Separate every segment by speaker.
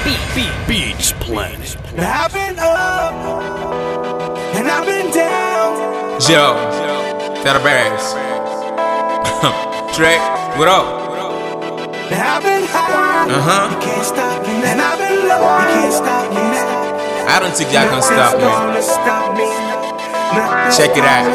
Speaker 1: Beach Planet.
Speaker 2: I've been up and I've been down.
Speaker 3: Joe, that a bass. Trey, what up?
Speaker 2: I've been high, you can't stop me. And I've been low, you can't stop me now.
Speaker 3: I don't think y'all can stop me. Check it out.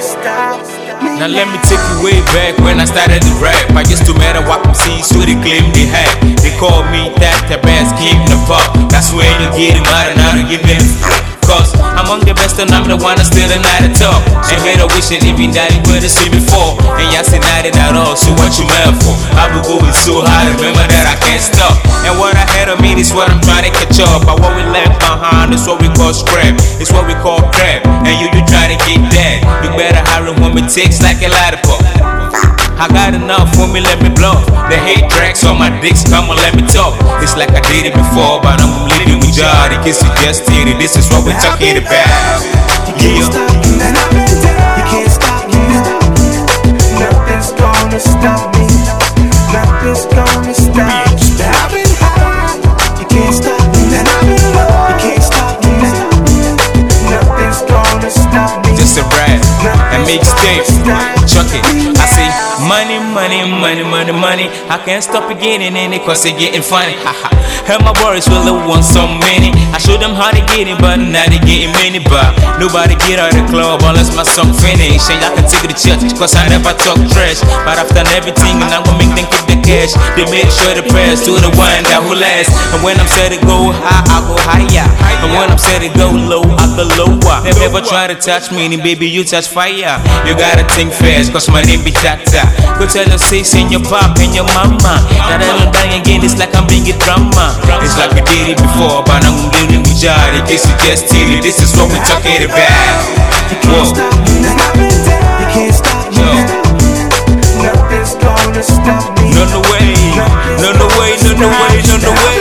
Speaker 3: Now let me take you way back when I started to rap. I used to matter what MCs so they claim they had. They call me that the best king in the pop. That's when you get him out and out and give me cause among the best and I'm the one that's still not at top. And made a wish and even daddy would have seen before. And y'all say not at all, so what you mad for? I've been going so hard, remember that I can't stop. And what I had of me is what I'm trying to catch up. But what we left behind is what we call scrap. It's what we call crap. And you trying to get that. You better hurry when it takes like a lollipop. I got enough for me, let me blow. The hate tracks on my dicks, come on, let me talk. It's like I did it before, but I'm living with y'all. In case you just did it, this is what we're talking about.
Speaker 2: You can't stop me, and I've been down. You can't stop me now. Nothing's gonna stop me. Nothing's gonna stop me. I've been high. You can't stop me, and I've been low. You can't stop me now. Nothing's gonna stop me.
Speaker 3: Just a rap and mixtape. Chuck it. I say money, money, money, money, money. I can't stop getting in it cause it's getting funny. Hell, my boys really want so many. I show them how to get it, but now they getting many. But nobody get out of the club unless my song finish. And y'all can take it to church cause I never talk trash. But I've done everything and I'm gonna make them keep the cash. They make sure the prayers to the one that who lasts. And when I'm set to go high, I go higher. And when I'm set to go low, I go lower. They never try to touch me, and baby, you touch fire. You gotta think fast cause my name be Tata. Go tell your sis and your pop and your mama that I don't die again, it's like I'm bringing drama. It's like we did it before, but I'm living with y'all. In case you just did it, this is what we're talking about.
Speaker 2: You can't stop me, and I've been down. You can't stop me now. Nothing's gonna stop me.
Speaker 3: No, no way, no, no way, no, no way, no, no way.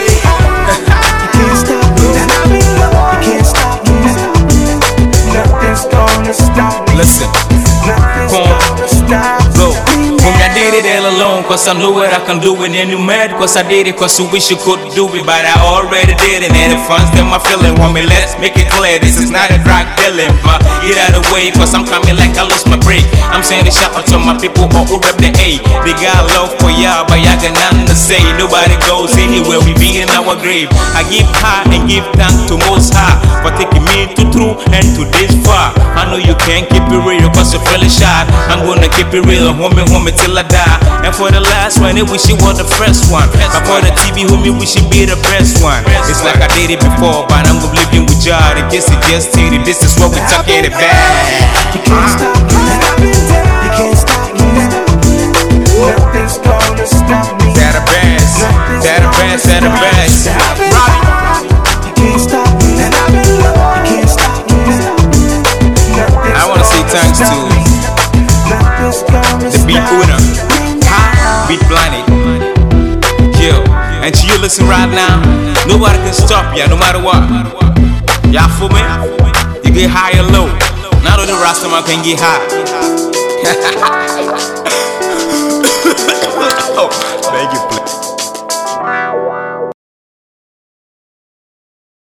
Speaker 2: You can't stop me, and I've been low. You can't stop me now. Nothing's gonna stop me.
Speaker 3: Listen,
Speaker 2: Nothing's gonna stop
Speaker 3: go.
Speaker 2: me.
Speaker 3: I did it all alone cause I know what I can do it. And you mad cause I did it cause you wish you could do it. But I already did it and it funds them my feeling. Want me, let's make it clear, this is not a drug dealing. But get out of the way cause I'm coming like I lost my break. I'm saying the shout out to my people who rep the A. They got love for y'all but y'all got nothing to say. Nobody goes anywhere, we be in our grave. I give high and give thanks to Most High for taking me to through and to this far. I know you can't keep it real cause you're feeling shy. I'm gonna keep it real, homie till I die. And for the last one, it wish it was the first one. But for the TV, homie, we should be the best one. It's like I did it before, but I'm gonna living with y'all. In case you just did it, this is what we're talking about.
Speaker 2: You can't stop me, and I've been down. You can't stop me now. Nothing's gonna stop me.
Speaker 3: That a bass, that a bass, that a bass.
Speaker 2: I've been high. You can't stop me, and I've been low. You can't stop me now. I
Speaker 3: wanna say thanks to the Beat Owner, Beat Planet, Kill. And to you listen right now, nobody can stop ya, no matter what. Y'all feel me? You get high or low. Not only Rastaman can get high.